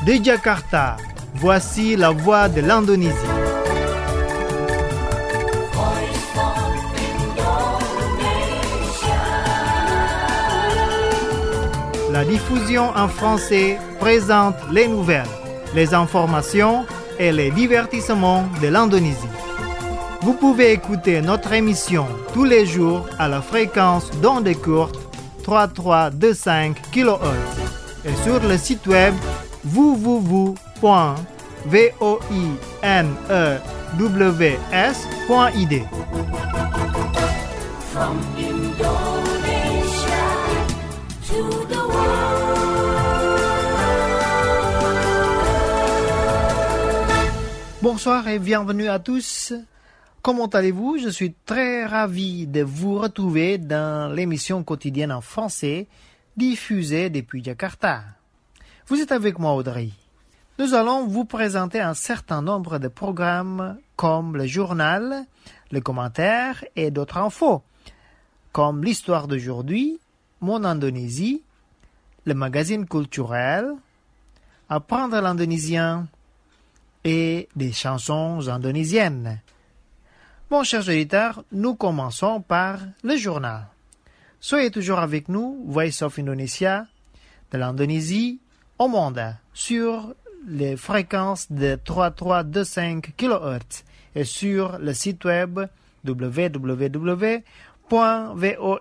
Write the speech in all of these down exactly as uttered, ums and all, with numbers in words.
De Jakarta, voici la voix de l'Indonésie. La diffusion en français présente les nouvelles, les informations et les divertissements de l'Indonésie. Vous pouvez écouter notre émission tous les jours à la fréquence d'ondes courtes trois mille trois cent vingt-cinq kilohertz et sur le site web w w w point voinews point i d. From Indonesia to the Bonsoir et bienvenue à tous. Comment allez-vous? Je suis très ravi de vous retrouver dans l'émission quotidienne en français diffusée depuis Jakarta. Vous êtes avec moi, Audrey. Nous allons vous présenter un certain nombre de programmes comme le journal, le commentaire et d'autres infos, comme l'histoire d'aujourd'hui, mon Indonésie, le magazine culturel, apprendre l'indonésien et des chansons indonésiennes. Bon, chers auditeurs, nous commençons par le journal. Soyez toujours avec nous, Voice of Indonesia, de l'Indonésie au monde, sur les fréquences de trois mille trois cent vingt-cinq kilohertz et sur le site web w w w point voinews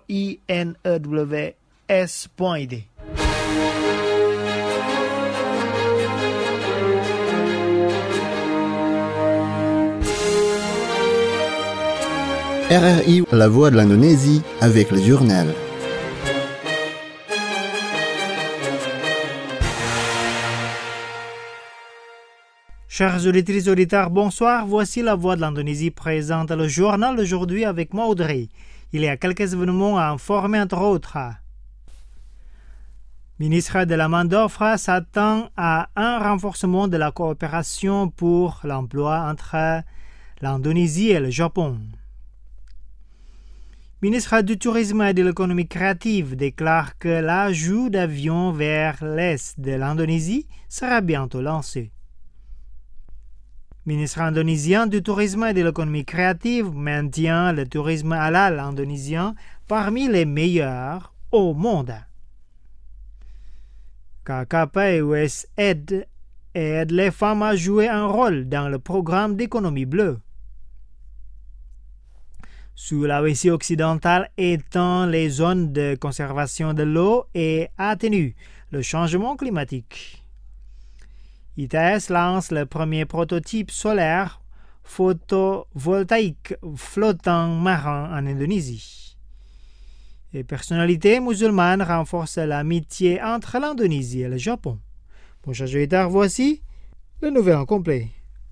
point i d. R R I, la voix de l'Indonésie, avec le journal. Chers auditrices et auditeurs, bonsoir. Voici la voix de l'Indonésie présente le journal aujourd'hui avec moi, Audrey. Il y a quelques événements à informer, entre autres. Le ministre de la main d'œuvre s'attend à un renforcement de la coopération pour l'emploi entre l'Indonésie et le Japon. Le ministre du Tourisme et de l'économie créative déclare que l'ajout d'avions vers l'est de l'Indonésie sera bientôt lancé. Le ministre indonésien du Tourisme et de l'économie créative maintient le tourisme halal indonésien parmi les meilleurs au monde. K K P et U S A I D aident les femmes à jouer un rôle dans le programme d'économie bleue. Sulawesi occidentale étend les zones de conservation de l'eau et atténue le changement climatique. I T S lance le premier prototype solaire photovoltaïque flottant marin en Indonésie. Les personnalités musulmanes renforcent l'amitié entre l'Indonésie et le Japon. Bon, chers auditeurs, voici le nouvel en complet.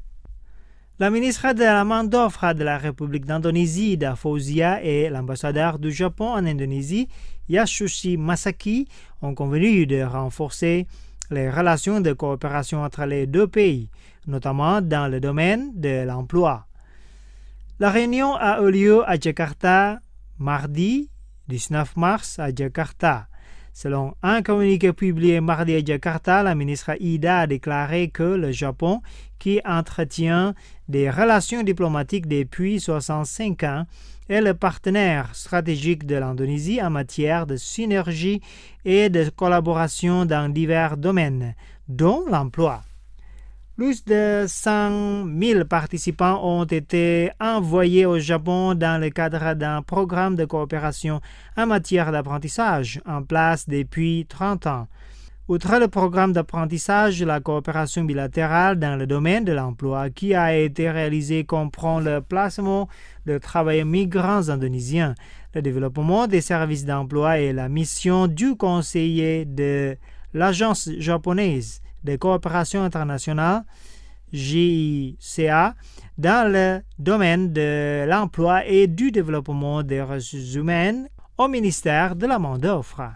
La ministre de la main d'œuvre de la République d'Indonésie, Ida Fauzia, et l'ambassadeur du Japon en Indonésie, Yasushi Masaki, ont convenu de renforcer les relations de coopération entre les deux pays, notamment dans le domaine de l'emploi. La réunion a eu lieu à Jakarta mardi dix-neuf mars à Jakarta. Selon un communiqué publié mardi à Jakarta, la ministre Ida a déclaré que le Japon, qui entretient des relations diplomatiques depuis soixante-cinq ans, est le partenaire stratégique de l'Indonésie en matière de synergie et de collaboration dans divers domaines, dont l'emploi. Plus de cent mille participants ont été envoyés au Japon dans le cadre d'un programme de coopération en matière d'apprentissage en place depuis trente ans. Outre le programme d'apprentissage, la coopération bilatérale dans le domaine de l'emploi qui a été réalisée comprend le placement de travailleurs migrants indonésiens, le développement des services d'emploi et la mission du conseiller de l'Agence japonaise de coopération internationale, J I C A, dans le domaine de l'emploi et du développement des ressources humaines au ministère de la main-d'œuvre.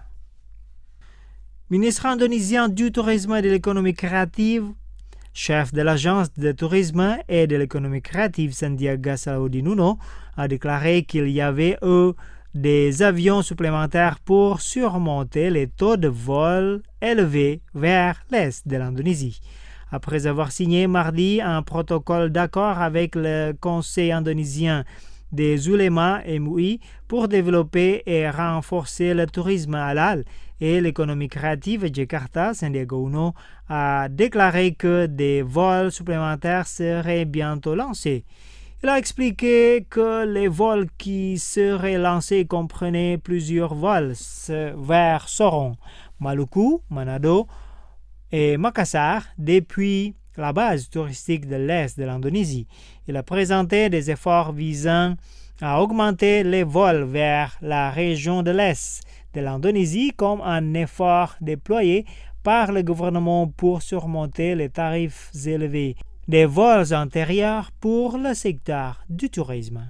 Ministre indonésien du Tourisme et de l'économie créative, chef de l'agence de tourisme et de l'économie créative Sandiaga Salahuddin Uno, a déclaré qu'il y avait eu des avions supplémentaires pour surmonter les taux de vol élevés vers l'est de l'Indonésie. Après avoir signé mardi un protocole d'accord avec le Conseil indonésien des oulémas M O I pour développer et renforcer le tourisme halal et l'économie créative, Jakarta, Sandiaga Uno a déclaré que des vols supplémentaires seraient bientôt lancés. Il a expliqué que les vols qui seraient lancés comprenaient plusieurs vols vers Sorong, Maluku, Manado et Makassar depuis la base touristique de l'Est de l'Indonésie. Il a présenté des efforts visant à augmenter les vols vers la région de l'Est de l'Indonésie comme un effort déployé par le gouvernement pour surmonter les tarifs élevés des vols intérieurs pour le secteur du tourisme.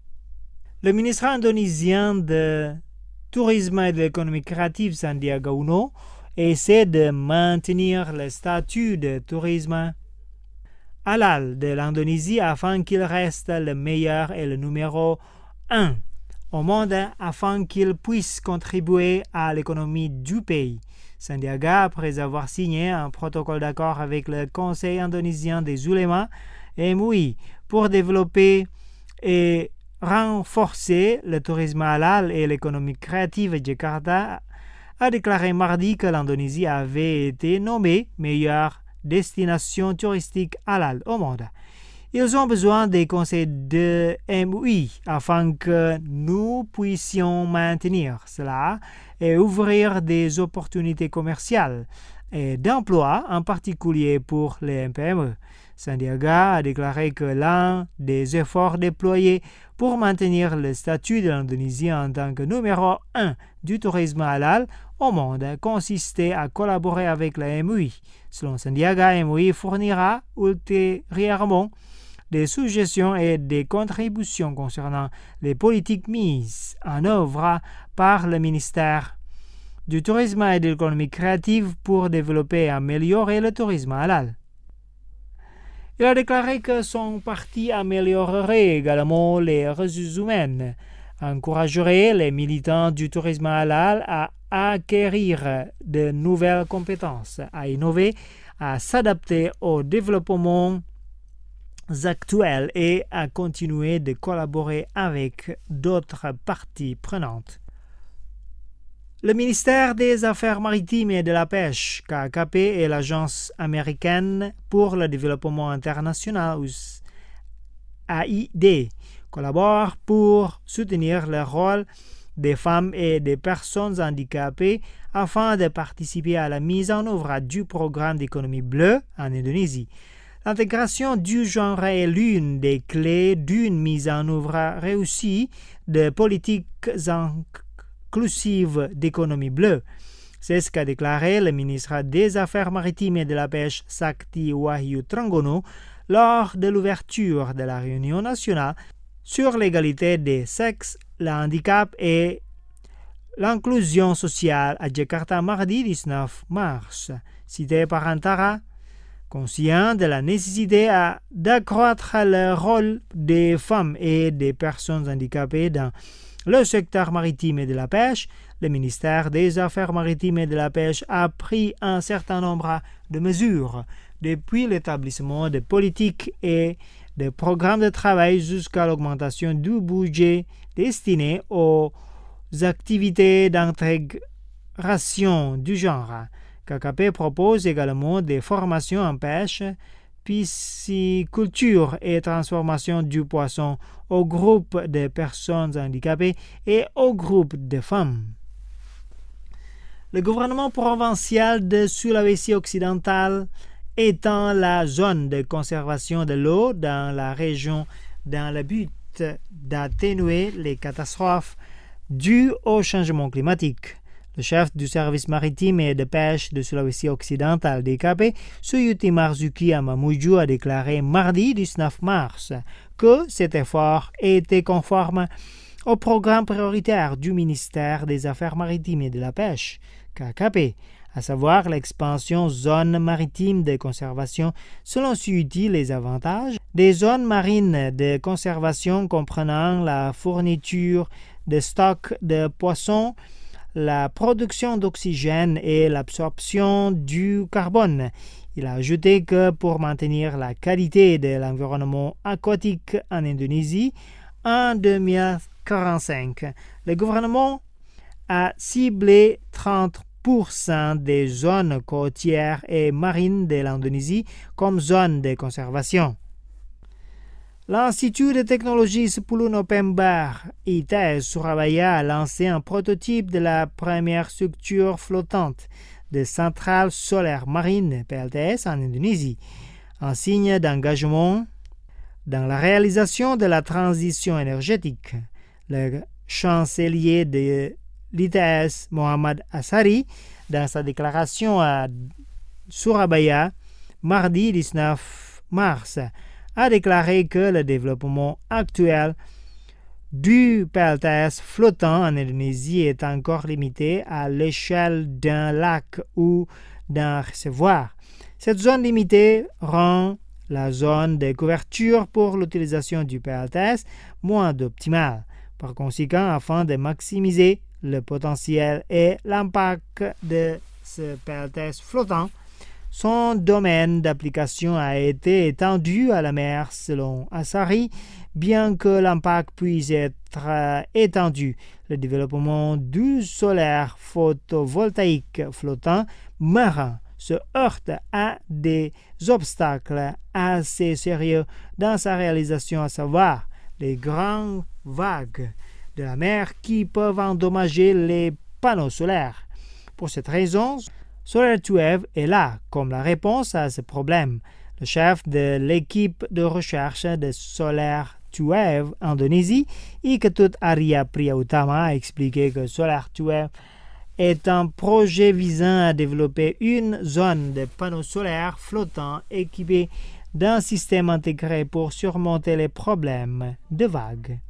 Le ministre indonésien de Tourisme et de l'économie créative, Sandiaga Uno, essaie de maintenir le statut de tourisme halal de l'Indonésie afin qu'il reste le meilleur et le numéro un au monde afin qu'il puisse contribuer à l'économie du pays. Sandiaga, après avoir signé un protocole d'accord avec le Conseil indonésien des oulémas M O I pour développer et renforcer le tourisme halal et l'économie créative, Jakarta a déclaré mardi que l'Indonésie avait été nommée meilleure destination touristique halal au monde. Ils ont besoin des conseils de M O I afin que nous puissions maintenir cela et ouvrir des opportunités commerciales et d'emploi, en particulier pour les M P M E. Sandiaga a déclaré que l'un des efforts déployés pour maintenir le statut de l'Indonésie en tant que numéro un du tourisme halal au monde consistait à collaborer avec la M O I. Selon Sandiaga, M O I fournira ultérieurement des suggestions et des contributions concernant les politiques mises en œuvre par le ministère du Tourisme et de l'économie créative pour développer et améliorer le tourisme halal. Il a déclaré que son parti améliorerait également les ressources humaines, encouragerait les militants du tourisme halal à acquérir de nouvelles compétences, à innover, à s'adapter au développement actuels et à continuer de collaborer avec d'autres parties prenantes. Le ministère des Affaires maritimes et de la pêche, K A K P, et l'Agence américaine pour le développement international, A I D, collaborent pour soutenir le rôle des femmes et des personnes handicapées afin de participer à la mise en œuvre du programme d'économie bleue en Indonésie. L'intégration du genre est l'une des clés d'une mise en œuvre réussie de politiques inclusives d'économie bleue. C'est ce qu'a déclaré le ministre des Affaires maritimes et de la pêche Sakti Wahyu Trenggono lors de l'ouverture de la réunion nationale sur l'égalité des sexes, le handicap et l'inclusion sociale à Jakarta mardi dix-neuf mars. Cité par Antara, conscient de la nécessité d'accroître le rôle des femmes et des personnes handicapées dans le secteur maritime et de la pêche, le ministère des Affaires maritimes et de la pêche a pris un certain nombre de mesures depuis l'établissement de politiques et de programmes de travail jusqu'à l'augmentation du budget destiné aux activités d'intégration du genre. K A K P propose également des formations en pêche, pisciculture et transformation du poisson au groupe de personnes handicapées et au groupe de femmes. Le gouvernement provincial de Sulawesi occidental étend la zone de conservation de l'eau dans la région dans le but d'atténuer les catastrophes dues au changement climatique. Le chef du service maritime et de pêche de Sulawesi occidental D K P, Suyuti Marzuki Amamuju, a déclaré mardi dix-neuf mars que cet effort était conforme au programme prioritaire du ministère des Affaires maritimes et de la pêche, K A K P, à savoir l'expansion zone maritime de conservation. Selon Suyuti, les avantages des zones marines de conservation comprenant la fourniture des stocks de poissons, la production d'oxygène et l'absorption du carbone. Il a ajouté que pour maintenir la qualité de l'environnement aquatique en Indonésie en deux mille quarante-cinq, le gouvernement a ciblé trente pour cent des zones côtières et marines de l'Indonésie comme zones de conservation. L'Institut de technologie sepuluh November I T S Surabaya a lancé un prototype de la première structure flottante de centrale solaire marine P L T S en Indonésie, un signe d'engagement dans la réalisation de la transition énergétique. Le chancelier de l'I T S, Mohammad Asari, dans sa déclaration à Surabaya, mardi dix-neuf mars, a déclaré que le développement actuel du P L T S flottant en Indonésie est encore limité à l'échelle d'un lac ou d'un réservoir. Cette zone limitée rend la zone de couverture pour l'utilisation du P L T S moins optimale. Par conséquent, afin de maximiser le potentiel et l'impact de ce P L T S flottant, son domaine d'application a été étendu à la mer selon Asari, bien que l'impact puisse être étendu. Le développement du solaire photovoltaïque flottant marin se heurte à des obstacles assez sérieux dans sa réalisation, à savoir les grandes vagues de la mer qui peuvent endommager les panneaux solaires. Pour cette raison, SolarTwelve est là comme la réponse à ce problème. Le chef de l'équipe de recherche de SolarTwelve Indonésie, Iketut Arya Priyautama, a expliqué que SolarTwelve est un projet visant à développer une zone de panneaux solaires flottants équipés d'un système intégré pour surmonter les problèmes de vagues.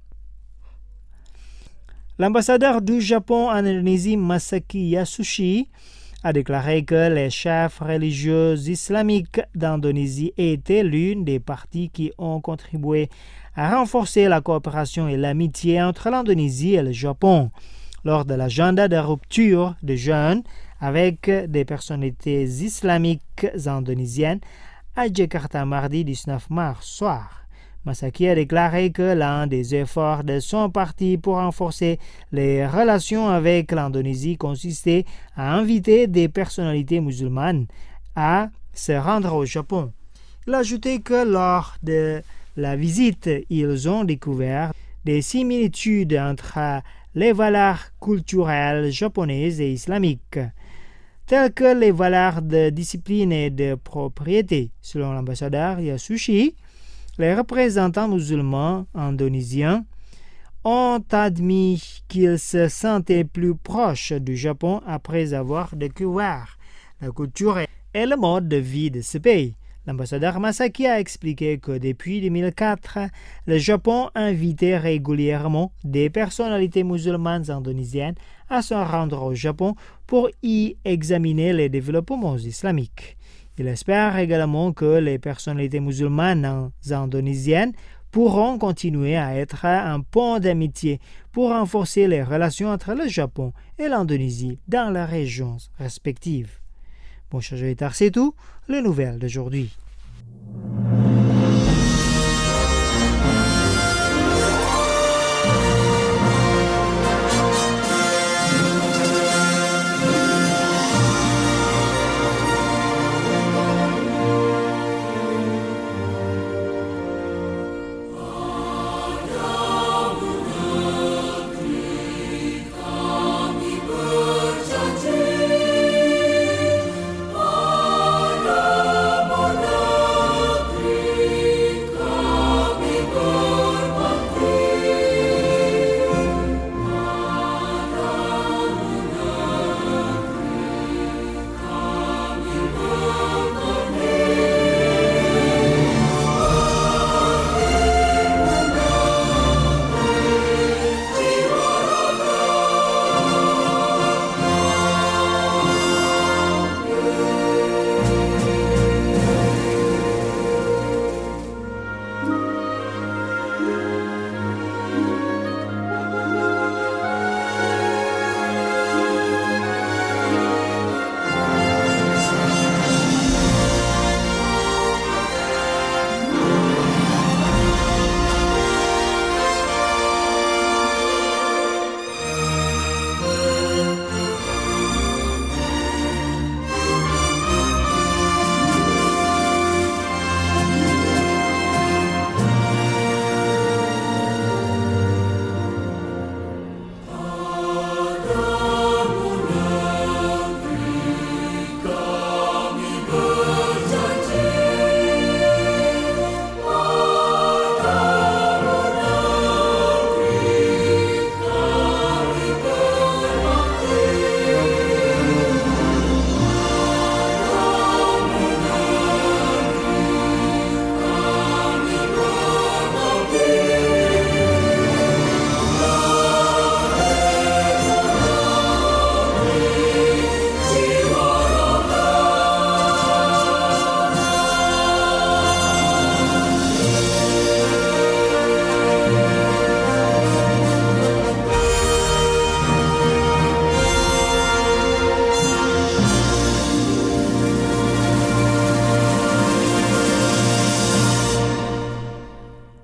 L'ambassadeur du Japon en Indonésie, Masaki Yasushi, a déclaré que les chefs religieux islamiques d'Indonésie étaient l'une des parties qui ont contribué à renforcer la coopération et l'amitié entre l'Indonésie et le Japon lors de l'agenda de rupture de jeunes avec des personnalités islamiques indonésiennes à Jakarta mardi dix-neuf mars soir. Masaki a déclaré que l'un des efforts de son parti pour renforcer les relations avec l'Indonésie consistait à inviter des personnalités musulmanes à se rendre au Japon. Il a ajouté que lors de la visite, ils ont découvert des similitudes entre les valeurs culturelles japonaises et islamiques, telles que les valeurs de discipline et de propriété. Selon l'ambassadeur Yasushi, les représentants musulmans indonésiens ont admis qu'ils se sentaient plus proches du Japon après avoir découvert la culture et le mode de vie de ce pays. L'ambassadeur Masaki a expliqué que depuis deux mille quatre, le Japon invitait régulièrement des personnalités musulmanes indonésiennes à se rendre au Japon pour y examiner les développements islamiques. Il espère également que les personnalités musulmanes indonésiennes pourront continuer à être un pont d'amitié pour renforcer les relations entre le Japon et l'Indonésie dans leurs régions respectives. Bon, chers auditeurs, c'est tout, les nouvelles d'aujourd'hui.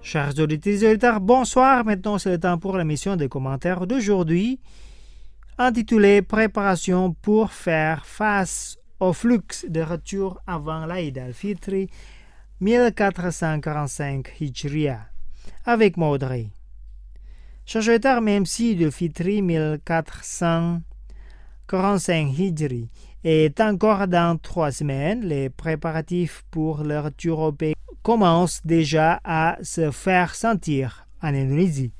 Chers auditeurs et auditeurs, bonsoir. Maintenant, c'est le temps pour l'émission des commentaires d'aujourd'hui, intitulée Préparation pour faire face au flux de retour avant l'Aïd al-Fitr mille quatre cent quarante-cinq Hijriya, avec Maudrey. Chers auditeurs, même si le Fitri mille quatre cent quarante-cinq Hijri est encore dans trois semaines, les préparatifs pour le retour au pays commencent déjà à se faire sentir en Indonésie.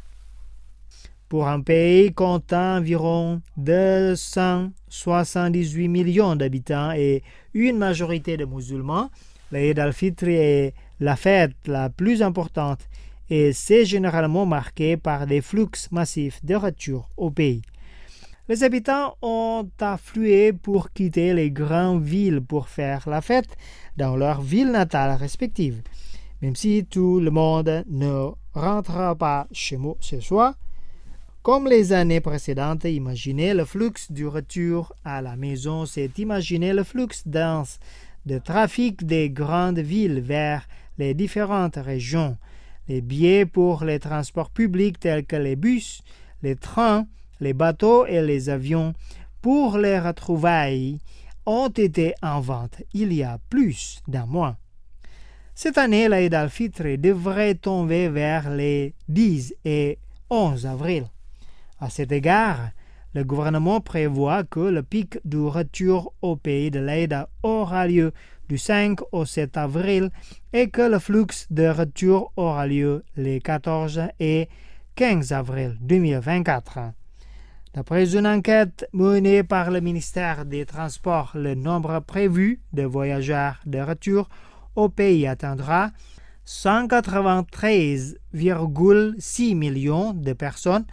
Pour un pays comptant environ deux cent soixante-dix-huit millions d'habitants et une majorité de musulmans, l'Aïd al-Fitr est la fête la plus importante et c'est généralement marqué par des flux massifs de retour au pays. Les habitants ont afflué pour quitter les grandes villes pour faire la fête dans leurs villes natales respectives. Même si tout le monde ne rentrera pas chez moi ce soir, comme les années précédentes, imaginer le flux du retour à la maison, c'est imaginer le flux dense de trafic des grandes villes vers les différentes régions. Les billets pour les transports publics tels que les bus, les trains, les bateaux et les avions pour les retrouvailles ont été en vente il y a plus d'un mois. Cette année, l'Aïd al-Fitr devrait tomber vers les dix et onze avril. À cet égard, le gouvernement prévoit que le pic du retour au pays de l'Aïd aura lieu du cinq au sept avril et que le flux de retour aura lieu les quatorze et quinze avril deux mille vingt-quatre. D'après une enquête menée par le ministère des Transports, le nombre prévu de voyageurs de retour au pays atteindra cent quatre-vingt-treize virgule six millions de personnes,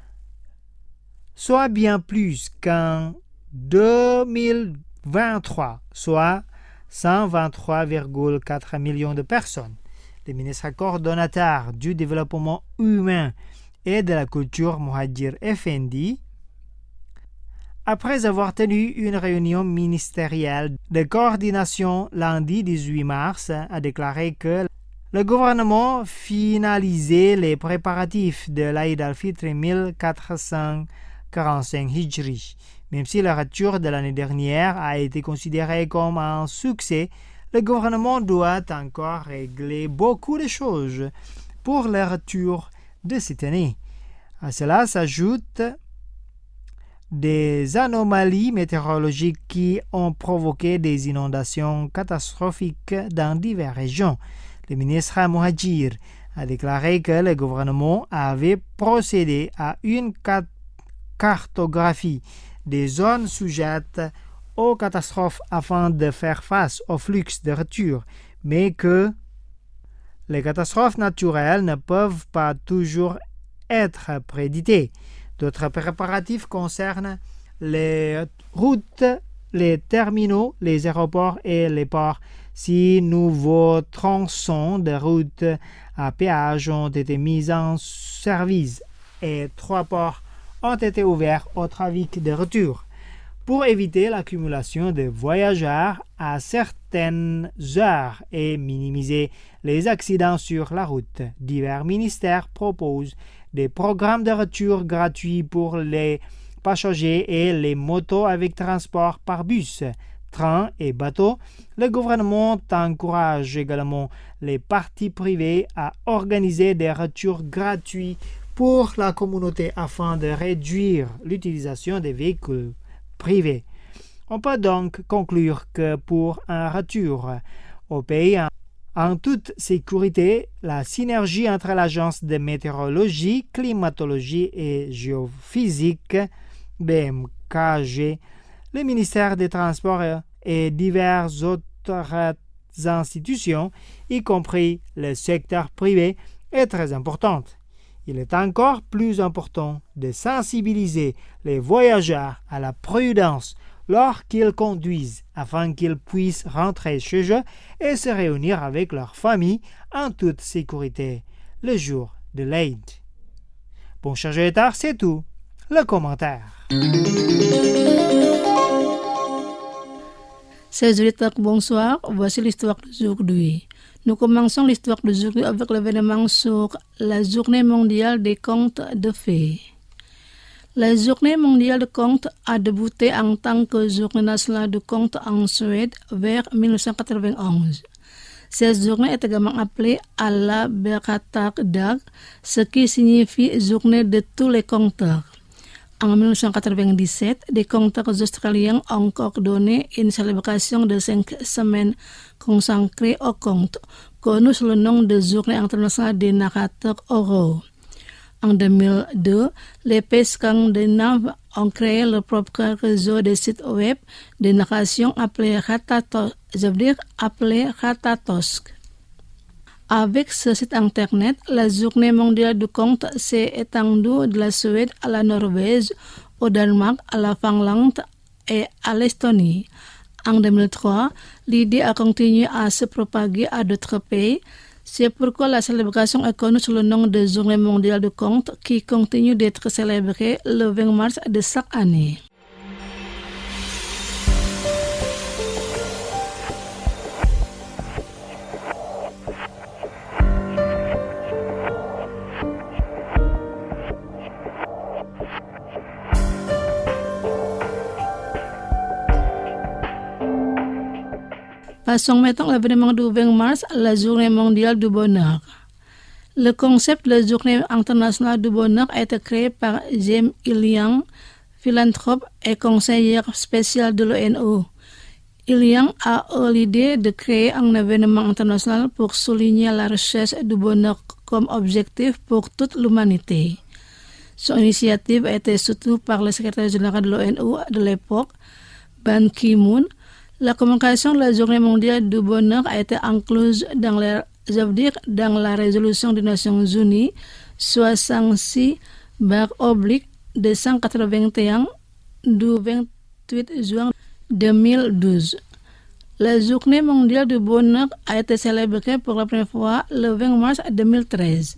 soit bien plus qu'en deux mille vingt-trois, soit cent vingt-trois virgule quatre millions de personnes. Le ministre coordonnateur du développement humain et de la culture, Muhadjir Effendi, après avoir tenu une réunion ministérielle de coordination lundi dix-huit mars, a déclaré que le gouvernement finalisait les préparatifs de l'Aïd al-Fitr mille quatre cent quarante-cinq Hijri. Même si le retour de l'année dernière a été considéré comme un succès, le gouvernement doit encore régler beaucoup de choses pour le retour de cette année. À cela s'ajoutent des anomalies météorologiques qui ont provoqué des inondations catastrophiques dans diverses régions. Le ministre Muhadjir a déclaré que le gouvernement avait procédé à une cartographie des zones sujettes aux catastrophes afin de faire face au flux de retour, mais que les catastrophes naturelles ne peuvent pas toujours être prédictées. D'autres préparatifs concernent les routes, les terminaux, les aéroports et les ports. Six nouveaux tronçons de routes à péage ont été mis en service et trois ports ont été ouverts au trafic de retour pour éviter l'accumulation de voyageurs à certaines heures et minimiser les accidents sur la route. Divers ministères proposent des programmes de retour gratuits pour les passagers et les motos avec transport par bus, train et bateau. Le gouvernement encourage également les parties privées à organiser des retours gratuits pour la communauté afin de réduire l'utilisation des véhicules privés. On peut donc conclure que pour un retour au pays en, en toute sécurité, la synergie entre l'Agence de météorologie, climatologie et géophysique, B M K G, le ministère des Transports et diverses autres institutions, y compris le secteur privé, est très importante. Il est encore plus important de sensibiliser les voyageurs à la prudence lorsqu'ils conduisent afin qu'ils puissent rentrer chez eux et se réunir avec leur famille en toute sécurité le jour de l'Aïd. Bon, chers auditeurs, c'est tout. Le commentaire. Chers auditeurs, bonsoir. Voici l'histoire d'aujourd'hui. Nous commençons l'histoire d'aujourd'hui avec l'événement sur la journée mondiale des contes de fées. La journée mondiale de contes a débuté en tant que journée nationale de contes en Suède vers dix-neuf cent quatre-vingt-onze. Cette journée est également appelée Alla Berättardag, ce qui signifie journée de tous les conteurs. En dix-neuf cent quatre-vingt-dix-sept, des conteurs australiens ont coordonné une célébration de cinq semaines consacrée aux contes, connue sous le nom de Journée internationale des narrateurs oraux. En deux mille deux, les pays scandinaves ont créé leur propre réseau de sites web de narration appelé Ratatos, je veux dire appelé Ratatosk. Avec ce site internet, la journée mondiale du conte s'est étendue de la Suède à la Norvège, au Danemark, à la Finlande et à l'Estonie. En deux mille trois, l'idée a continué à se propager à d'autres pays. C'est pourquoi la célébration est connue sous le nom de Journée mondiale du conte qui continue d'être célébrée le vingt mars de chaque année. Passons maintenant à l'événement du vingt mars, la journée mondiale du bonheur. Le concept de la journée internationale du bonheur a été créé par James Ilian, philanthrope et conseillère spéciale de l'O N U. Ilian a eu l'idée de créer un événement international pour souligner la recherche du bonheur comme objectif pour toute l'humanité. Son initiative a été soutenue par le secrétaire général de l'O N U de l'époque, Ban Ki-moon. La commémoration de la Journée mondiale du bonheur a été incluse dans la, je veux dire, dans la résolution des Nations Unies soixante-six oblique deux cent quatre-vingt-un du vingt-huit juin deux mille douze. La Journée mondiale du bonheur a été célébrée pour la première fois le vingt mars deux mille treize.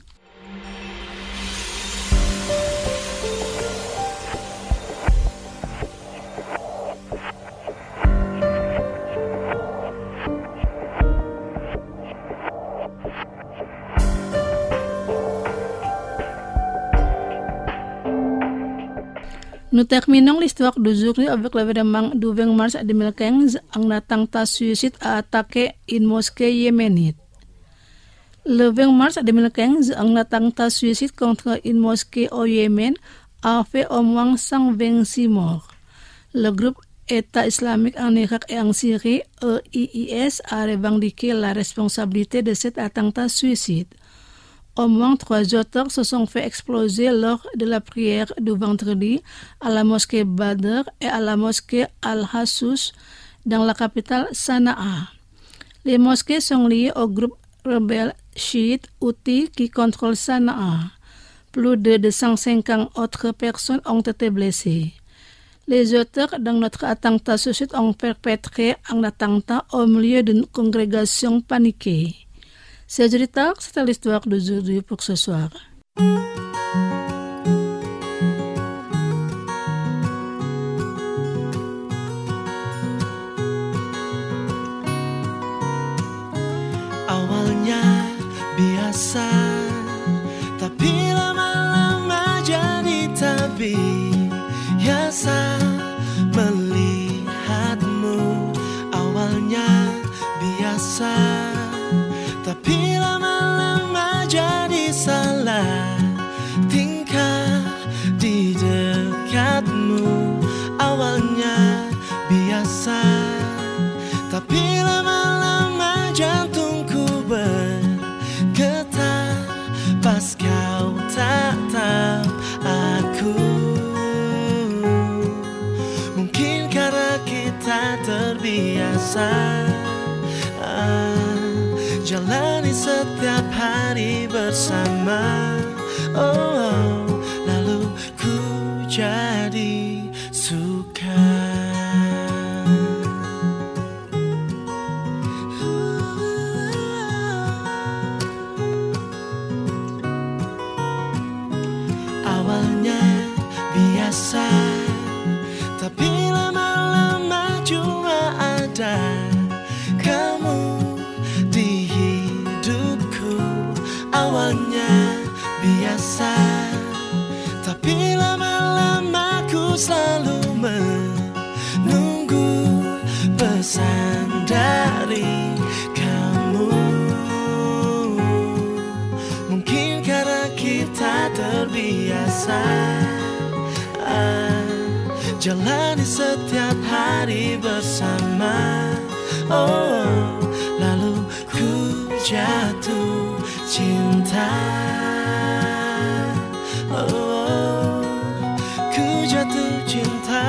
Nous terminons l'histoire d'aujourd'hui avec l'événement du vingt mars deux mille quinze. Un attentat suicide a attaqué une mosquée yéménite. Le vingt mars deux mille quinze, un attentat suicide contre une mosquée au Yémen a fait au moins cent vingt-six morts. Le groupe État islamique en Irak et en Syrie, E I I S, a revendiqué la responsabilité de cet attentat suicide. Au moins trois auteurs se sont fait exploser lors de la prière du vendredi à la mosquée Badr et à la mosquée Al-Hassous dans la capitale Sanaa. Les mosquées sont liées au groupe rebelle chiite Houthi qui contrôle Sanaa. Plus de deux cent cinquante autres personnes ont été blessées. Les auteurs de notre attentat suicide ont perpétré un attentat au milieu d'une congrégation paniquée. C'est auditeurs, c'était l'histoire d'aujourd'hui pour ce soir. Awalnya biasa, tapi lama-lama jadi terbiasa melihatmu. Awalnya biasa, tapi lama-lama jadi salah tingkah di dekatmu. Awalnya biasa, tapi lama-lama jantungku bergetar pas kau tatap aku. Mungkin karena kita terbiasa jalani setiap hari bersama. Oh, oh, lalu ku jadi suka. Awalnya biasa, tapi lama-lama cuma ada kamu di Awalnya biasa, tapi lama-lama ku selalu menunggu pesan dari kamu. Mungkin karena kita terbiasa ah, jalani setiap hari bersama. Oh, lalu ku jatuh cinta. Oh, ku jatuh cinta.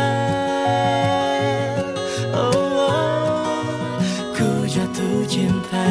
Oh, ku jatuh cinta.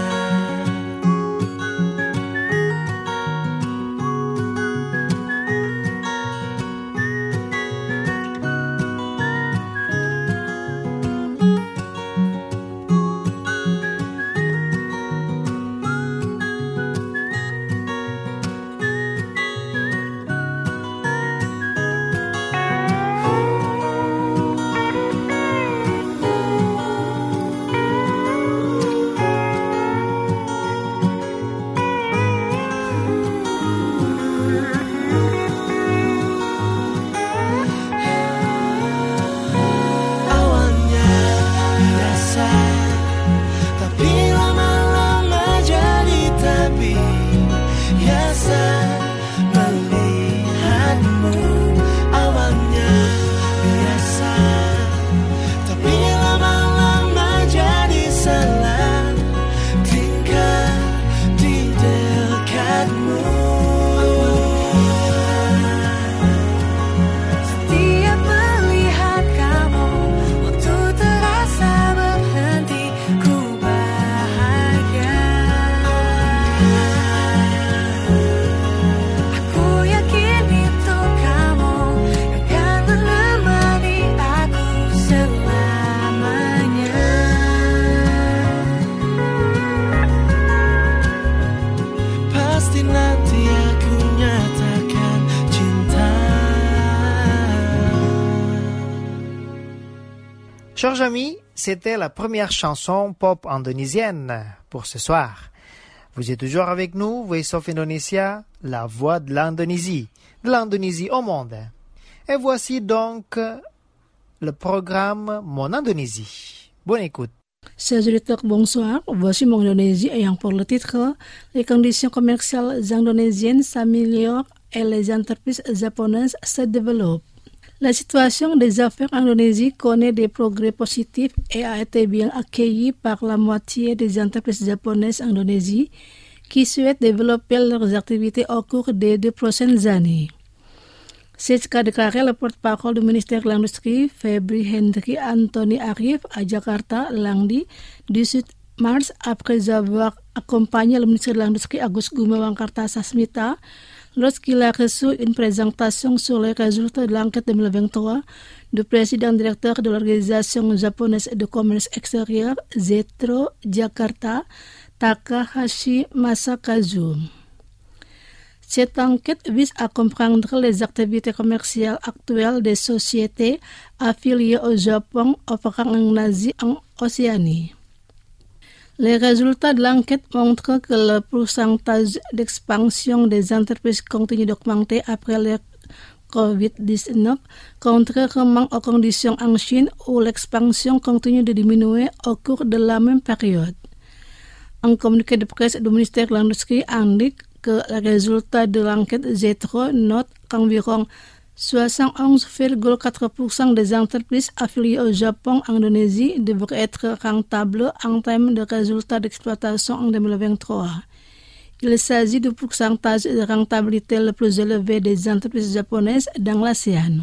Chers amis, c'était la première chanson pop indonésienne pour ce soir. Vous êtes toujours avec nous, Voice of Indonesia, la voix de l'Indonésie, de l'Indonésie au monde. Et voici donc le programme Mon Indonésie. Bonne écoute. Chers auditeurs, bonsoir. Voici Mon Indonésie ayant pour le titre « Les conditions commerciales indonésiennes s'améliorent et les entreprises japonaises se développent ». La situation des affaires en Indonésie connaît des progrès positifs et a été bien accueillie par la moitié des entreprises japonaises en Indonésie qui souhaitent développer leurs activités au cours des deux prochaines années. C'est ce qu'a déclaré le porte-parole du ministère de l'Industrie, Febri Hendri Anthony Arif, à Jakarta, lundi dix-huit mars, après avoir accompagné le ministre de l'Industrie, Agus Gumiwang Kartasasmita, lorsqu'il a reçu une présentation sur les résultats de l'enquête deux mille vingt-trois du président-directeur de l'Organisation japonaise de commerce extérieur, JETRO, Jakarta, Takahashi Masakazu. Cette enquête vise à comprendre les activités commerciales actuelles des sociétés affiliées au Japon opérant en Asie et en Océanie. Les résultats de l'enquête montrent que le pourcentage d'expansion des entreprises continue d'augmenter après le covid dix-neuf, contrairement aux conditions en Chine où l'expansion continue de diminuer au cours de la même période. Un communiqué de presse du ministère de l'Industrie indique que les résultats de l'enquête JETRO notent qu'environ soixante et onze virgule quatre pour cent des entreprises affiliées au Japon en Indonésie devraient être rentables en termes de résultats d'exploitation en deux mille vingt-trois. Il s'agit du pourcentage de rentabilité le plus élevé des entreprises japonaises dans l'ASEAN.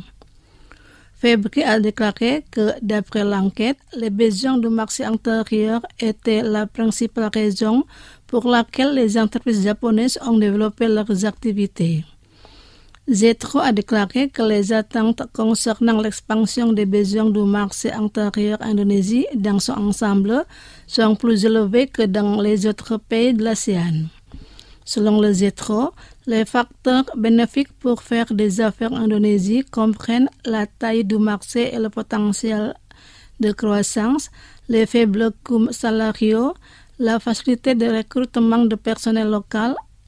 Febri a déclaré que, d'après l'enquête, les besoins du marché intérieur étaient la principale raison pour laquelle les entreprises japonaises ont développé leurs activités. JETRO a déclaré que les attentes concernant l'expansion des besoins du marché intérieur Indonésie dans son ensemble sont plus élevées que dans les autres pays de l'ASEAN. Selon le JETRO, les facteurs bénéfiques pour faire des affaires en Indonésie comprennent la taille du marché et le potentiel de croissance, les faibles coûts salariaux, la facilité de recrutement de personnel local,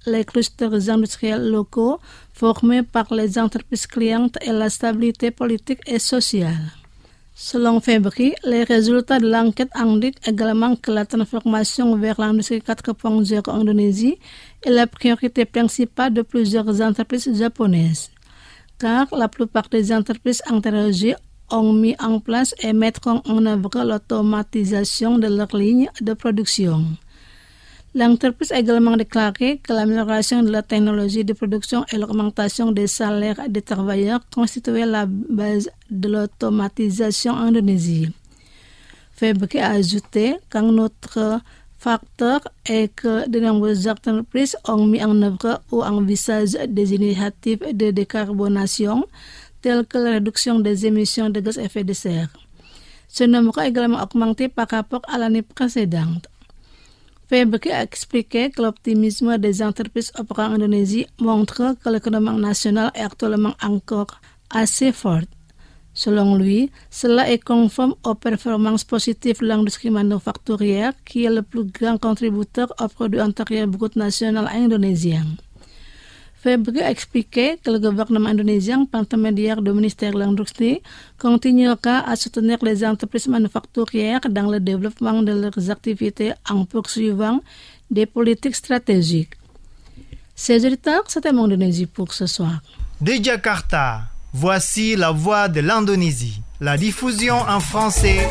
les clusters industriels locaux formés par les entreprises clientes et la stabilité politique et sociale. Selon Febri, les résultats de l'enquête indiquent également que la transformation vers l'industrie quatre point zéro en Indonésie est la priorité principale de plusieurs entreprises japonaises, car la plupart des entreprises interrogées ont mis en place et mettront en œuvre l'automatisation de leurs lignes de production. L'entreprise a également déclaré que l'amélioration de la technologie de production et l'augmentation des salaires des travailleurs constituaient la base de l'automatisation en Indonésie. Febri a ajouté qu'un autre facteur est que de nombreuses entreprises ont mis en œuvre ou envisagent des initiatives de décarbonation telles que la réduction des émissions de gaz à effet de serre. Ce nombre a également augmenté par rapport à l'année précédente. Febri a expliqué que l'optimisme des entreprises opérant en Indonésie montre que l'économie nationale est actuellement encore assez forte. Selon lui, cela est conforme aux performances positives de l'industrie manufacturière qui est le plus grand contributeur au produit intérieur brut national indonésien. Febri a expliqué que le gouvernement indonésien, par l'intermédiaire du ministère de l'Industrie, continuera à soutenir les entreprises manufacturières dans le développement de leurs activités en poursuivant des politiques stratégiques. Ces auditeurs, c'était mon Indonésie pour ce soir. De Jakarta, voici la voix de l'Indonésie. La diffusion en français.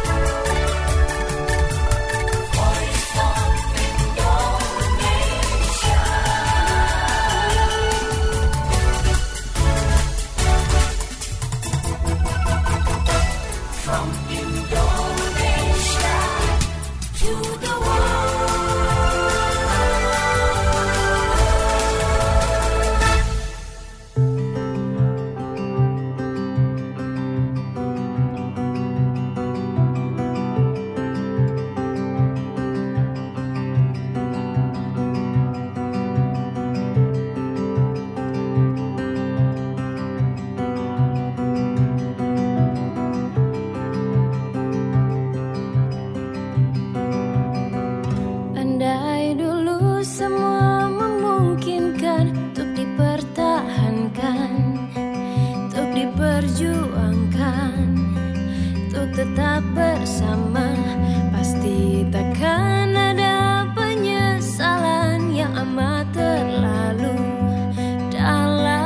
Tetap bersama, pasti takkan ada penyesalan yang amat terlalu dalam.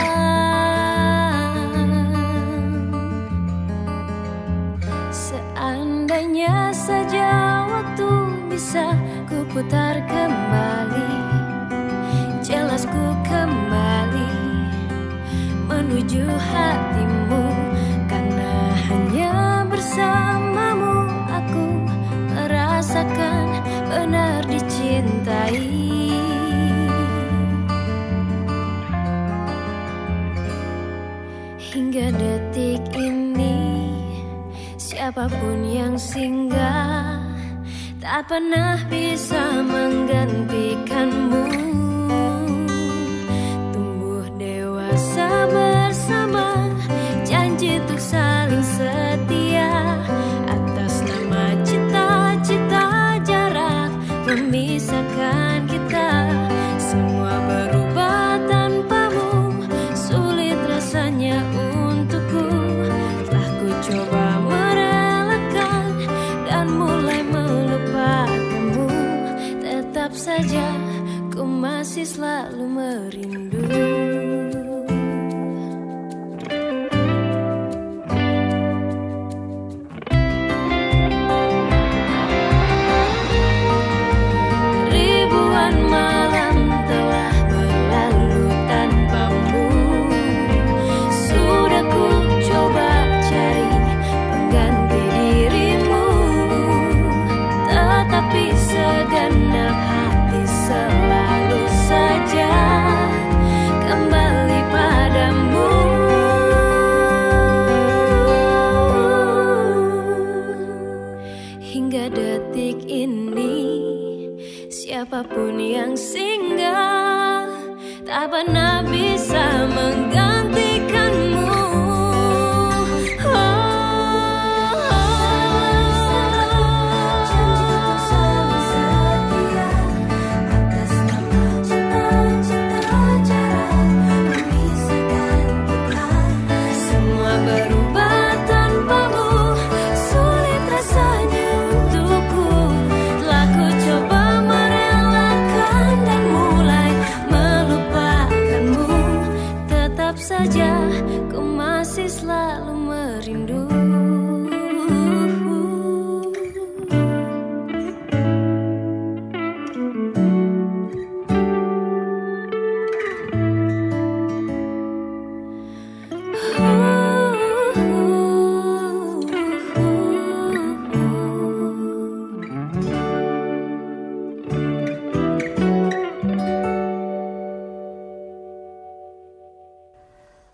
Seandainya saja waktu bisa ku putar kembali, jelas ku kembali menuju hatimu, karena hanya bersamamu aku merasakan benar dicintai. Hingga detik ini siapapun yang singgah tak pernah bisa menggantikanmu. Tumbuh dewasa bersama, janji untuk saling setia. Atas nama cita-cita, jarak memisahkan kita. Semua berubah tanpamu, sulit rasanya untukku. Telah ku coba merelakan dan mulai melupakanmu, tetap saja ku masih selalu merindu. Segenap hati selalu saja kembali padamu. Hingga detik ini siapapun yang singgah tak pernah bisa menggantikanmu. Oh,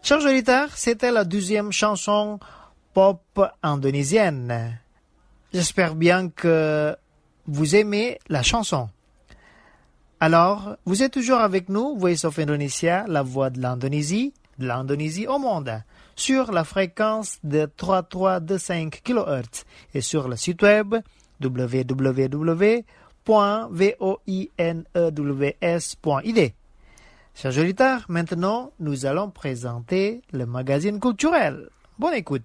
Chers auditeurs, c'était la deuxième chanson pop indonésienne. J'espère bien que vous aimez la chanson. Alors, vous êtes toujours avec nous, Voice of Indonesia, la voix de l'Indonésie, de l'Indonésie au monde, sur la fréquence de trois mille trois cent vingt-cinq kilohertz et sur le site web w w w point voinews point i d. Chers auditeurs, maintenant, nous allons présenter le magazine culturel. Bonne écoute.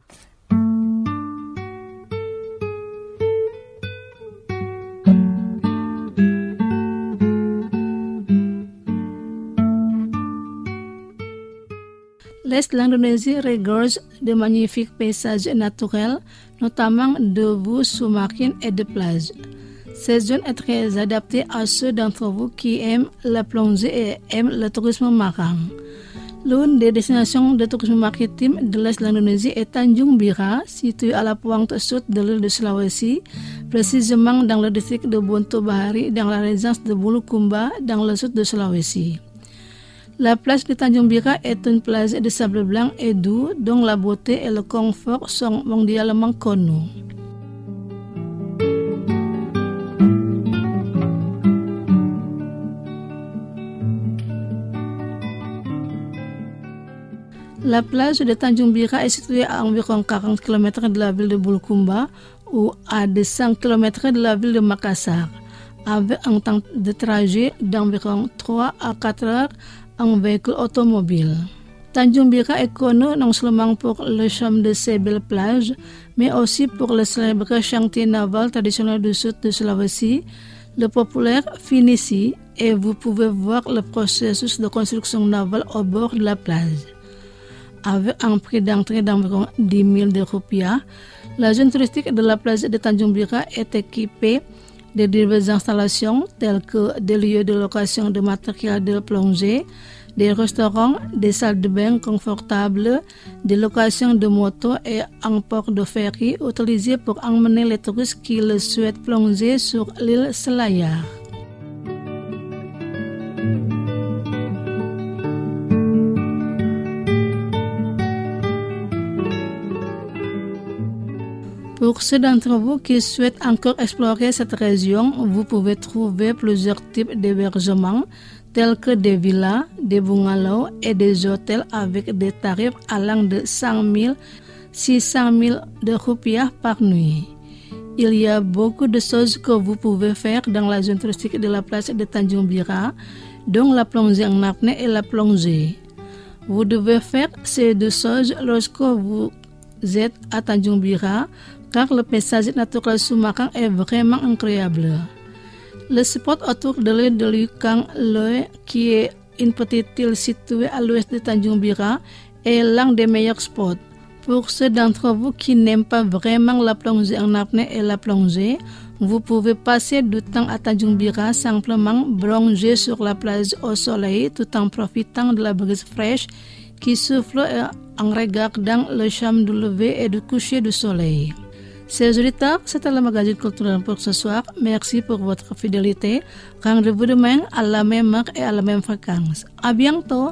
L'Est de l'Indonésie regorge de magnifiques paysages naturels, notamment de boues sous-marines et de plages. Cette zone est très adaptée à ceux d'entre vous qui aiment la plongée et aiment le tourisme marin. L'une des destinations de tourisme maritime de l'Est de l'Indonésie est Tanjung Bira, située à la pointe sud de l'île de Sulawesi, précisément dans le district de Bonto Bahari, dans la région de Bulukumba, dans le sud de Sulawesi. La plage de Tanjung Bira est une plage de sable blanc et doux dont la beauté et le confort sont mondialement connus. La plage de Tanjung Bira est située à environ quarante kilomètres de la ville de Bulukumba ou à deux cents kilomètres de la ville de Makassar, avec un temps de trajet d'environ trois à quatre heures en véhicule automobile. Tanjung Bira est connu non seulement pour le charme de ses belles plages, mais aussi pour le célèbre chantier naval traditionnel du sud de Sulawesi, le populaire Finisi, et vous pouvez voir le processus de construction navale au bord de la plage. Avec un prix d'entrée d'environ dix mille rupiah, la zone touristique de la plage de Tanjung Bira est équipée de diverses installations telles que des lieux de location de matériel de plongée, des restaurants, des salles de bain confortables, des locations de motos et un port de ferry utilisé pour emmener les touristes qui le souhaitent plonger sur l'île Selayar. Pour ceux d'entre vous qui souhaitent encore explorer cette région, vous pouvez trouver plusieurs types d'hébergements tels que des villas, des bungalows et des hôtels avec des tarifs allant de cent mille à six cent mille de rupiah par nuit. Il y a beaucoup de choses que vous pouvez faire dans la zone touristique de la plage de Tanjung Bira, dont la plongée en apnée et la plongée. Vous devez faire ces deux choses lorsque vous êtes à Tanjung Bira, car le paysage naturel sous-marin est vraiment incroyable. Le spot autour de l'île de Lukang Loe, qui est une petite île située à l'ouest de Tanjung Bira, est l'un des meilleurs spots. Pour ceux d'entre vous qui n'aiment pas vraiment la plongée en apnée et la plongée, vous pouvez passer du temps à Tanjung Bira simplement plonger sur la plage au soleil tout en profitant de la brise fraîche qui souffle en regardant le charme du lever et du coucher du soleil. Chers auditeurs, c'était le magazine culturel pour ce soir. Merci pour votre fidélité. Rendez-vous demain à la même heure et à la même fréquence. À bientôt.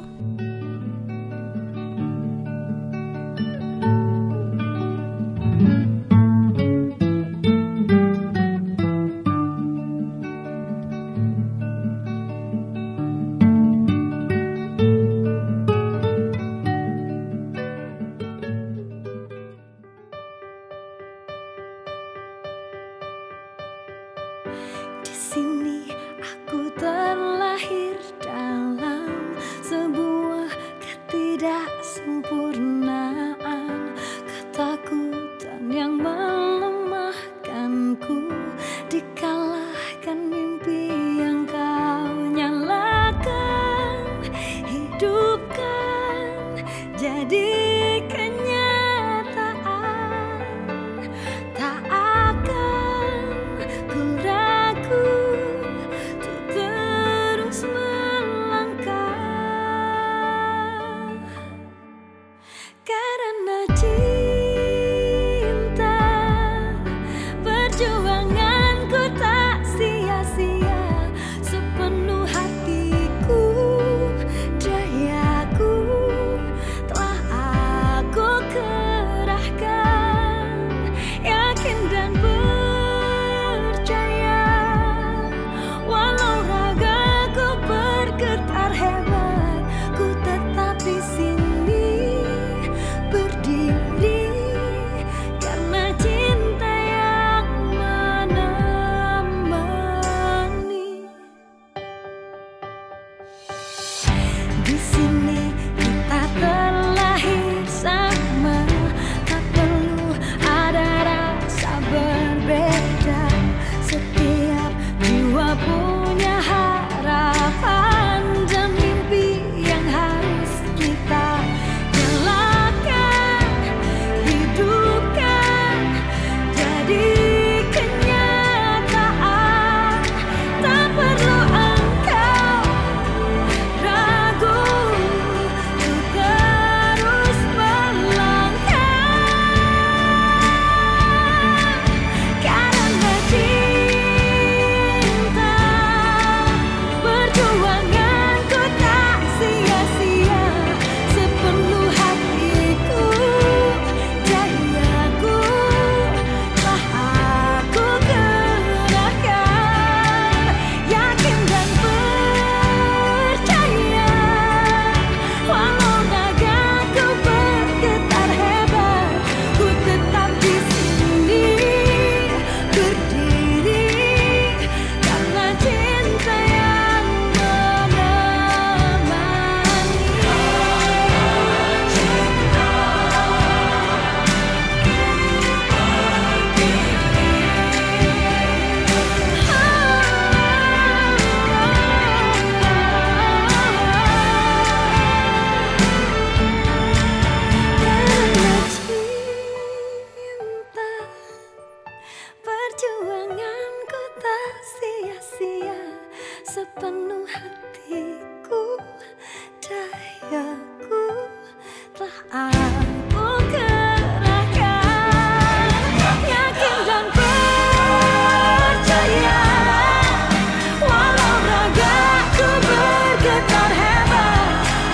Sepenuh hatiku, dayaku telah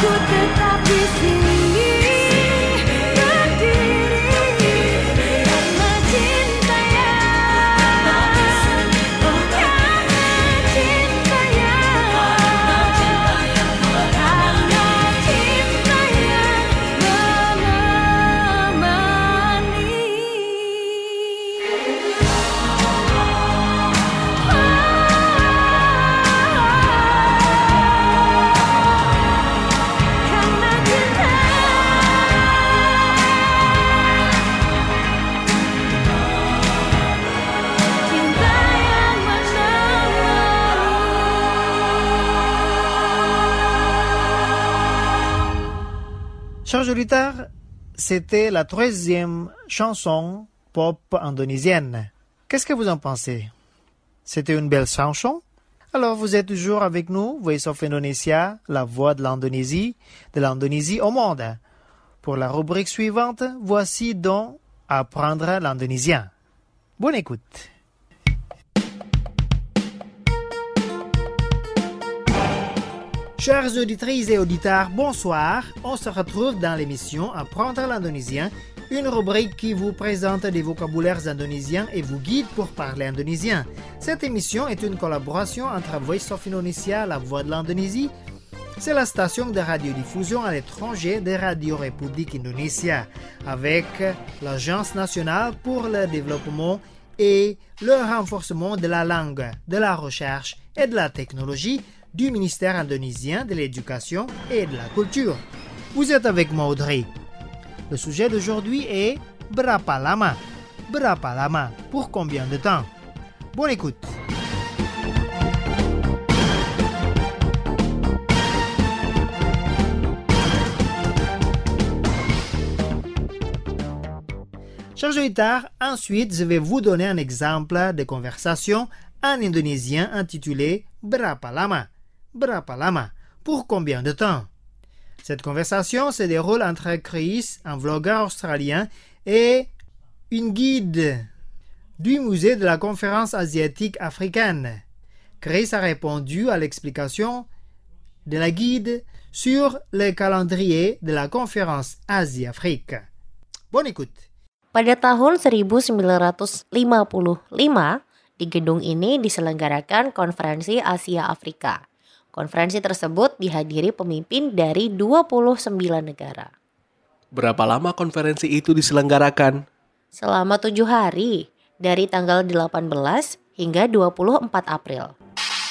ku tetap di sini berdiri karena cinta ya, oh karena cinta ya, karena cinta yang menemani. Karena cinta, cinta yang menemani. Chers auditeurs, c'était la troisième chanson pop indonésienne. Qu'est-ce que vous en pensez? C'était une belle chanson? Alors vous êtes toujours avec nous, Voice of Indonesia, la voix de l'Indonésie, de l'Indonésie au monde. Pour la rubrique suivante, voici donc apprendre l'indonésien. Bonne écoute. Chers auditrices et auditeurs, bonsoir. On se retrouve dans l'émission Apprendre l'indonésien, une rubrique qui vous présente des vocabulaires indonésiens et vous guide pour parler indonésien. Cette émission est une collaboration entre Voice of Indonesia, la voix de l'Indonésie. C'est la station de radiodiffusion à l'étranger de Radio République Indonésia, avec l'Agence nationale pour le développement et le renforcement de la langue, de la recherche et de la technologie du ministère indonésien de l'Éducation et de la Culture. Vous êtes avec moi, Audrey. Le sujet d'aujourd'hui est Berapa lama? Berapa lama? Pour combien de temps? Bonne écoute. Chers auditeurs, ensuite, je vais vous donner un exemple de conversation en indonésien intitulé Berapa lama? Berapa lama? Pour combien de temps? Cette conversation se déroule entre Chris, un vlogueur australien, et une guide du musée de la conférence asiatique africaine. Chris a répondu à l'explication de la guide sur le calendrier de la conférence Asie-Afrique. Bonne écoute. Pada tahun seribu sembilan ratus lima puluh lima, di gedung ini diselenggarakan Konferensi Asia Afrika. Konferensi tersebut dihadiri pemimpin dari dua puluh sembilan negara. Berapa lama konferensi itu diselenggarakan? Selama tujuh hari, dari tanggal delapan belas hingga dua puluh empat April.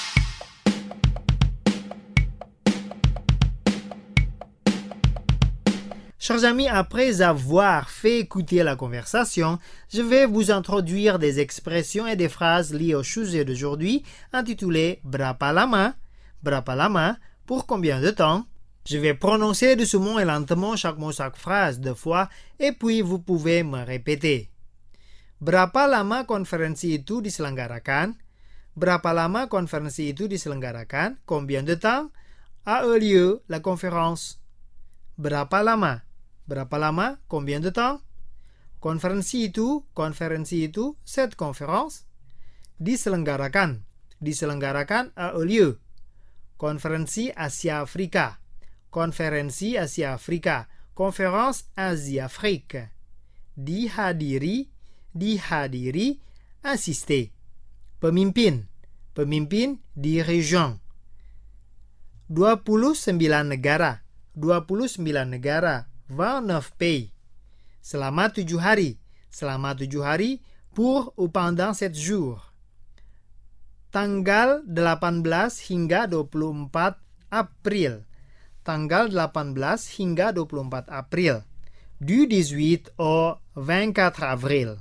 Chers amis, après avoir fait écouter la conversation, je vais vous introduire des expressions et des phrases liées au sujet d'aujourd'hui, intitulées Berapa lama? Berapa lama? Pour combien de temps? Je vais prononcer doucement et lentement chaque mot, chaque phrase deux fois, et puis vous pouvez me répéter. Berapa lama konferensi itu diselenggarakan? Berapa lama konferensi itu diselenggarakan? Combien de temps a eu lieu la conférence? Berapa lama? Berapa lama? Combien de temps? Konferensi itu, konferensi itu, cette conférence. Diselenggarakan. Diselenggarakan a eu lieu. Konferensi Asia Afrika. Konferensi Asia Afrika. Conférence Asie-Afrique. Dihadiri, dihadiri, assister. Pemimpin, pemimpin, dirigeant. dua puluh sembilan negara, dua puluh sembilan negara, vingt-neuf pays. Selama tujuh hari, selama tujuh hari, pour ou pendant sept jours. Tanggal delapan belas hingga dua puluh empat April. Tanggal delapan belas hingga dua puluh empat April. Du dix-huit au vingt-quatre Avril.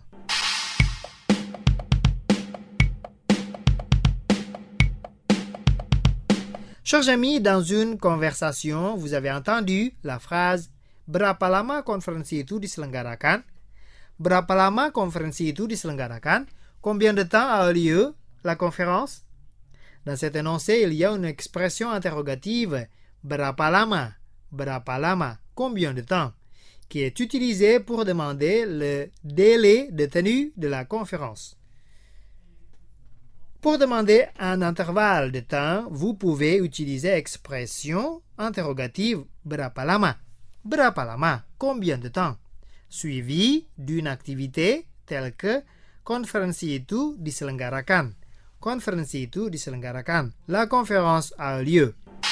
Chers amis, dans une conversation, vous avez entendu la phrase Berapa lama konferensi itu diselenggarakan? Berapa lama konferensi itu diselenggarakan? Combien de temps a eu lieu la conférence? Dans cet énoncé, il y a une expression interrogative Berapa lama? Berapa lama? Combien de temps? Qui est utilisée pour demander le délai de tenue de la conférence. Pour demander un intervalle de temps, vous pouvez utiliser l'expression interrogative berapa lama? Berapa lama? Combien de temps? Suivi d'une activité telle que konferensi itu diselenggarakan. Konferensi itu diselenggarakan. La conférence a lieu.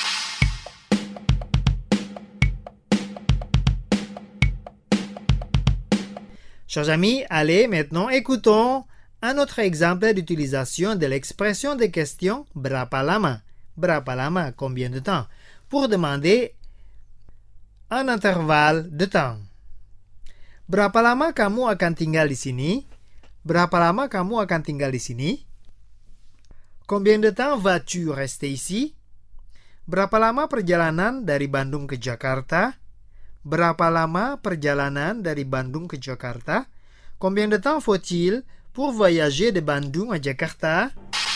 Chers amis, allez maintenant écoutons un autre exemple d'utilisation de l'expression de question berapa lama. Berapa lama, combien de temps? Pour demander un intervalle de temps. Berapa lama kamu akan tinggal di sini? Berapa lama kamu akan tinggal di sini? Combien de temps vas-tu rester ici? Berapa lama perjalanan dari Bandung ke Jakarta? Berapa lama perjalanan dari Bandung ke Jakarta? Combien de temps faut-il pour voyager de Bandung à Jakarta?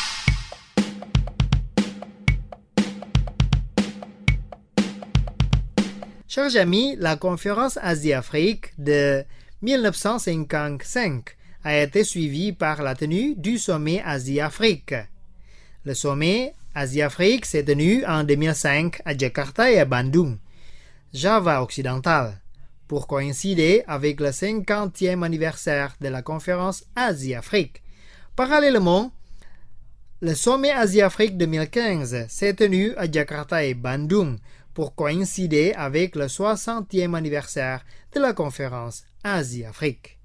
Chers amis, la conférence Asie-Afrique de mille neuf cent cinquante-cinq a été suivie par la tenue du sommet Asie-Afrique. Le sommet Asie-Afrique s'est tenu en deux mille cinq à Jakarta et à Bandung, Java occidental, pour coïncider avec le cinquantième anniversaire de la conférence Asie-Afrique. Parallèlement, le sommet Asie-Afrique deux mille quinze s'est tenu à Jakarta et Bandung pour coïncider avec le soixantième anniversaire de la conférence Asie-Afrique.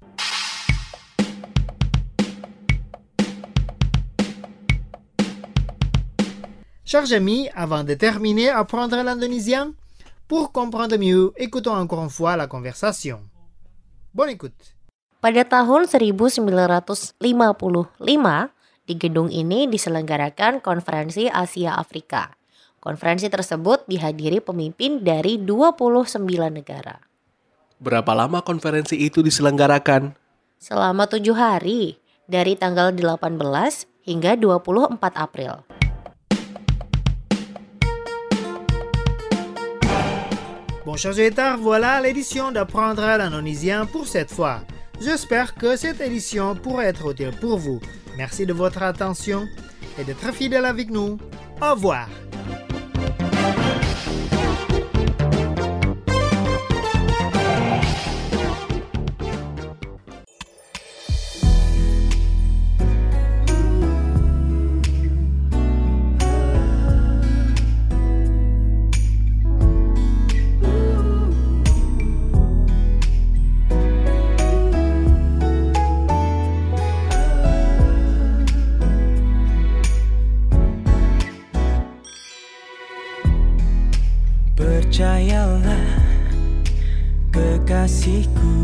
Chers amis, avant de terminer à apprendre l'indonésien, pour comprendre mieux, écoutons encore une fois la conversation. Bonne écoute. Pada tahun seribu sembilan ratus lima puluh lima, di gedung ini diselenggarakan Konferensi Asia Afrika. Konferensi tersebut dihadiri pemimpin dari dua puluh sembilan negara. Berapa lama konferensi itu diselenggarakan? Selama tujuh hari, dari tanggal delapan belas hingga dua puluh empat April. Bon, chers auditeurs, voilà l'édition d'apprendre l'indonésien pour cette fois. J'espère que cette édition pourra être utile pour vous. Merci de votre attention et d'être fidèle avec nous. Au revoir. Percayalah kekasihku,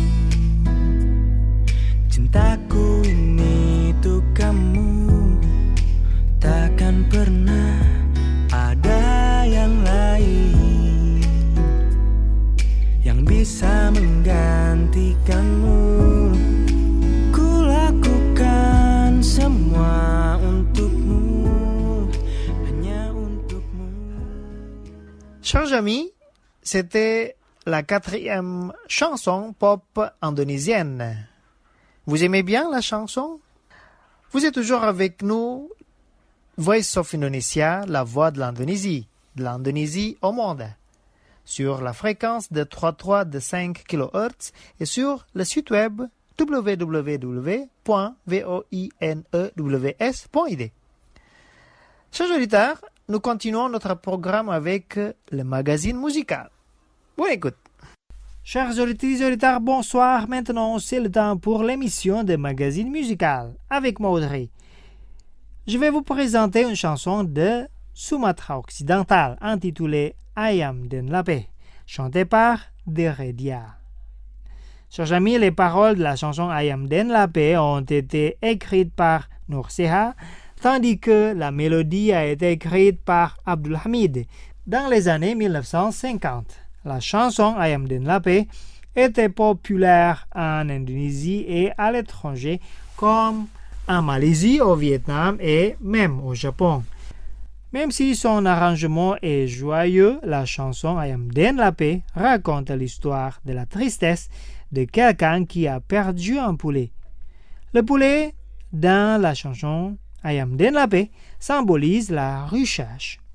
cintaku ini untuk kamu, takkan pernah ada yang lain yang bisa menggantikanmu. Ku lakukan semua untukmu, hanya untukmu. Chers amis, c'était la quatrième chanson pop indonésienne. Vous aimez bien la chanson? Vous êtes toujours avec nous, Voice of Indonesia, la voix de l'Indonésie, de l'Indonésie au monde, sur la fréquence de trente-trois virgule cinq kilohertz et sur le site web w w w point voinews point i d. Chers auditeurs, nous continuons notre programme avec le magazine musical. Bonne écoute. Chers auditeurs et auditeurs, bonsoir. Maintenant, c'est le temps pour l'émission de magazine musical avec moi, Audrey. Je vais vous présenter une chanson de Sumatra occidental intitulée Ayam Den Lape, chantée par Deredia. Chers amis, les paroles de la chanson Ayam Den Lape ont été écrites par Nur Seha, tandis que la mélodie a été écrite par Abdul Hamid dans les années mille neuf cent cinquante. La chanson Ayam Den Lape était populaire en Indonésie et à l'étranger, comme en Malaisie, au Vietnam et même au Japon. Même si son arrangement est joyeux, la chanson Ayam Den Lape raconte l'histoire de la tristesse de quelqu'un qui a perdu un poulet. Le poulet, dans la chanson Ayam Den Lape, symbolise la recherche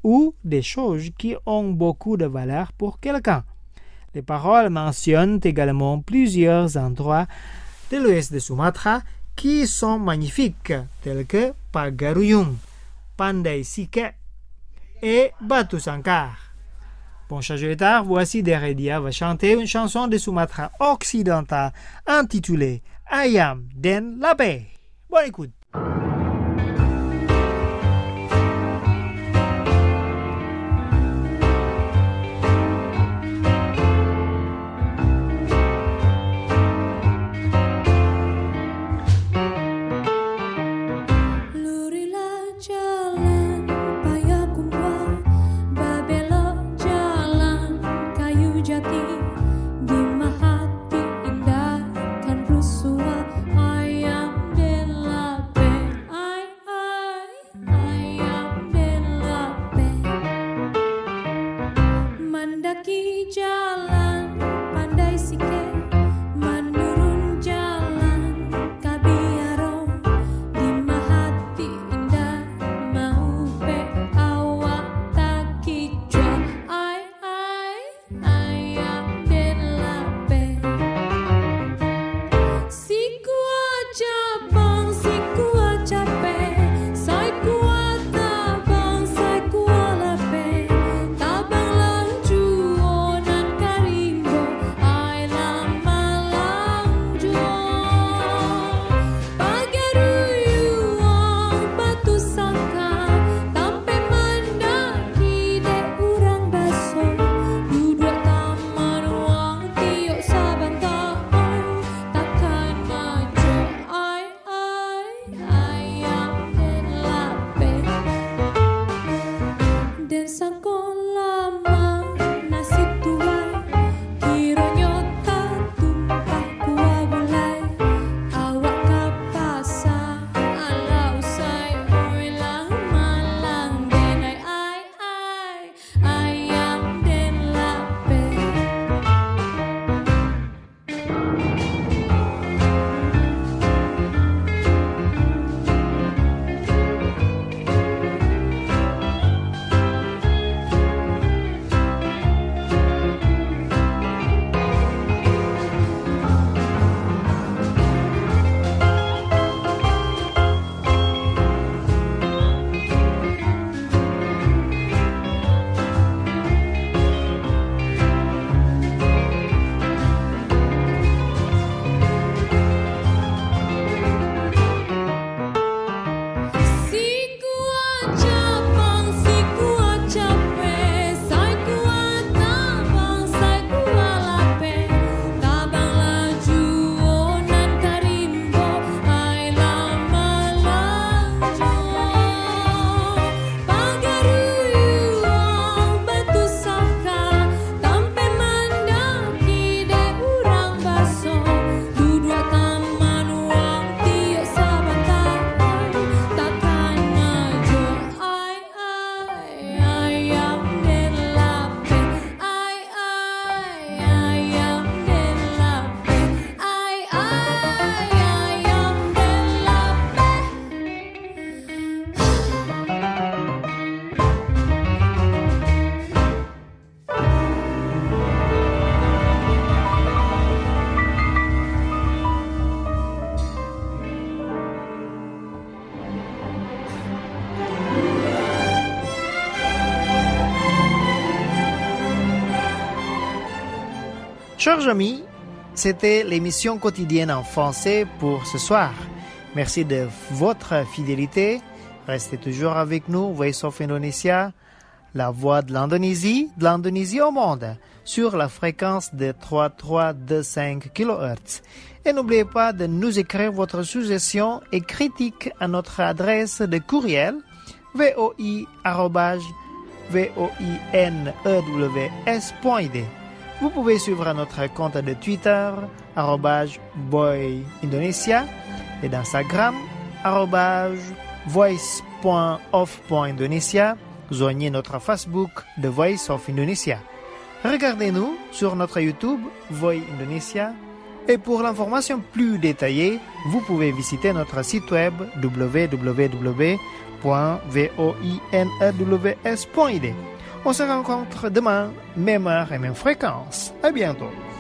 ou des choses qui ont beaucoup de valeur pour quelqu'un. Les paroles mentionnent également plusieurs endroits de l'ouest de Sumatra qui sont magnifiques, tels que Pagaruyung, Pandai Sike et Batu Sangkar. Bon, chers auditeurs, voici Deredia va chanter une chanson de Sumatra occidental intitulée Ayam Den Labe. Bonne écoute. Chers amis, c'était l'émission quotidienne en français pour ce soir. Merci de votre fidélité. Restez toujours avec nous, Voice of Indonesia, la voix de l'Indonésie, de l'Indonésie au monde, sur la fréquence de trois mille trois cent vingt-cinq kilohertz. Et n'oubliez pas de nous écrire votre suggestion et critique à notre adresse de courriel voi arobase voinews point i d. Vous pouvez suivre notre compte de Twitter arobase boy indonesia et d'Instagram arobase voice point of point indonesia. Joignez notre Facebook The Voice of Indonesia. Regardez-nous sur notre YouTube Voice Indonesia Et pour l'information plus détaillée, vous pouvez visiter notre site web w w w point voinews point i d. On se rencontre demain, même heure et même fréquence. À bientôt.